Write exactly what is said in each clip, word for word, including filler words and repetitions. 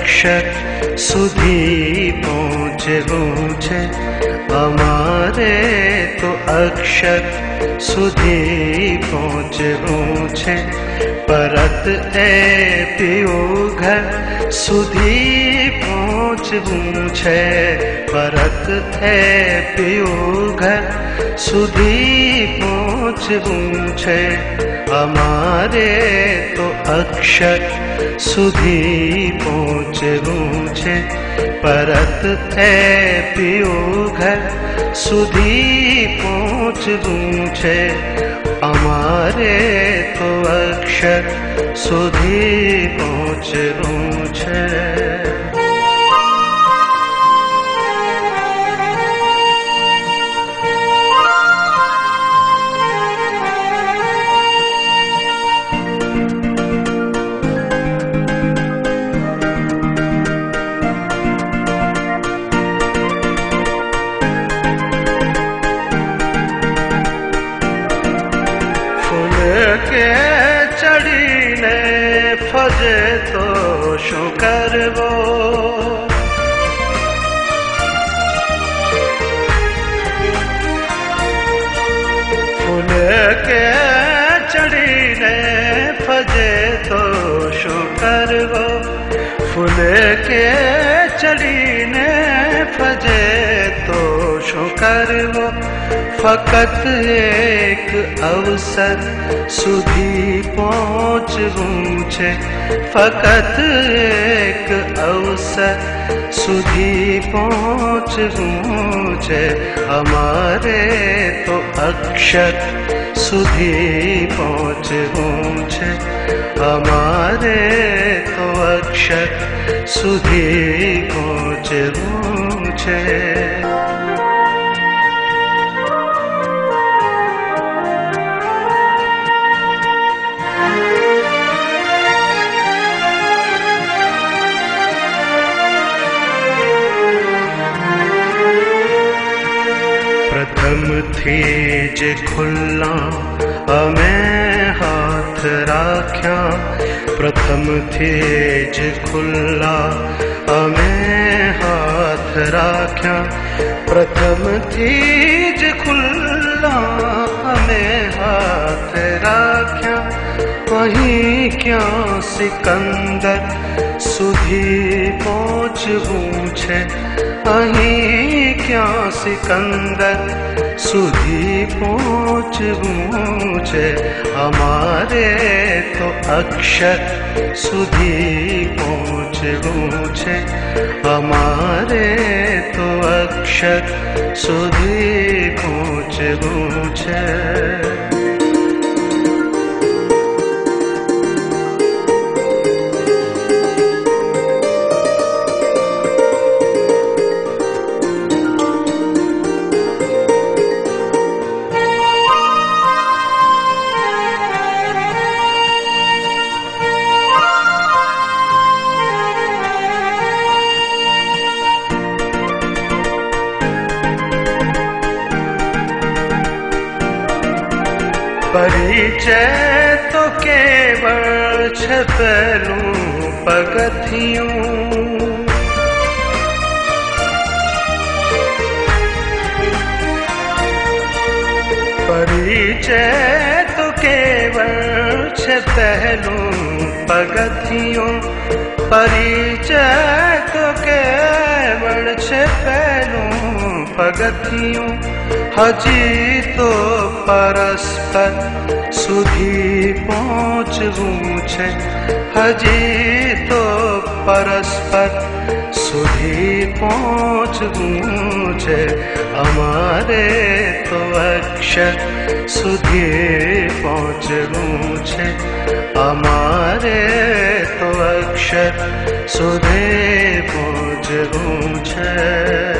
अक्षर सुधी पहुँचे ऊँचे, हमारे तो अक्षर सुधी पहुँचे ऊँचे। परत ए पियो घर सुधी पहुँच ऊँचे, परत ए पियो घर सुधी पहुँच ऊँचे। हमारे तो अक्षर सुधी पहुँचे ऊँचे, परत ए पियो घर सुधी पहुँच ऊँचे। हमारे तो अक्षर सुधी पहुँचे ऊँचे। के चढ़ी ने फजे तो शो करवो, फूल के चढ़ी ने फजे तो शो करवो, फूल के चढ़ी ने फजे तो शो करवो। फकत एक अवसर सुधी पहुँच ऊँचे, फकत एक अवसर सुधी पहुँच ऊँचे। हमारे तो अक्षर सुधी पहुँच ऊँचे, हमारे तो अक्षर सुधी पहुँच ऊँचे। प्रथम थी जे खुल्ला हमें हाथ राख्या, प्रथम थी जे खुल्ला हमें हाथ राख्या, प्रथम थी जे खुल्ला हमें हाथ राख्या। वहीं क्या सिकंदर सुधी पहुँच ऊँचे, वहीं क्या सिकंदर सुधी पहुँच ऊँचे। हमारे तो अक्षर सुधी पहुँच ऊँचे, हमारे तो अक्षर सुधी पहुँच ऊँचे। परिचय तो केवल छपलूं पगथियों, परिचय तो केवल छपलूं पगथियों, परिचय तो केवल छपलूं पगथियों। हजी तो परस्पर सुधी पहुँच ऊँचे, हजी तो परस्पर सुधी पहुँच ऊँचे। हमारे तो अक्षर सुधी पहुँच ऊँचे, हमारे तो अक्षर सुधी पहुँच ऊँचे।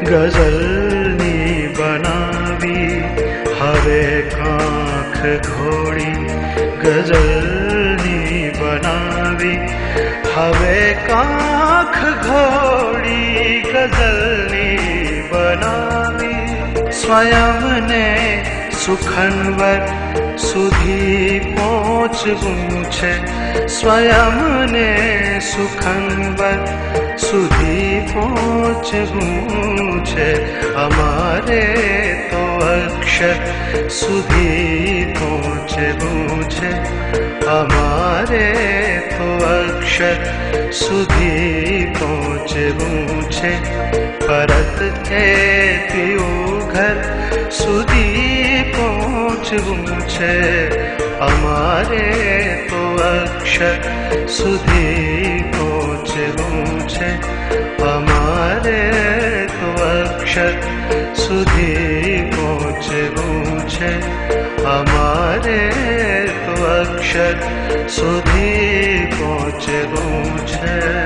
ગઝલની બનાવી હવે કાંખ ઘોડી, ગઝલની બનાવી હવે કાંખ ઘોડી, ગઝલની બનાવી સ્વયંને સુખનવર સુધી પહોંચવું છે, સ્વયંને સુખનવર સુધી પહોંચવું છે, અમારે તો અક્ષર સુધી પહોંચવું છે, અમારે તો અક્ષર સુધી પહોંચવું છે, પરત ખેતીયું ઘર સુધી પહોંચવું છે, અમારે તો અક્ષર સુધી પહોંચવું છે, અમારે તો અક્ષર સુધી પહોંચવું છે, અમારે તો અક્ષર સુધી પહોંચવું છે.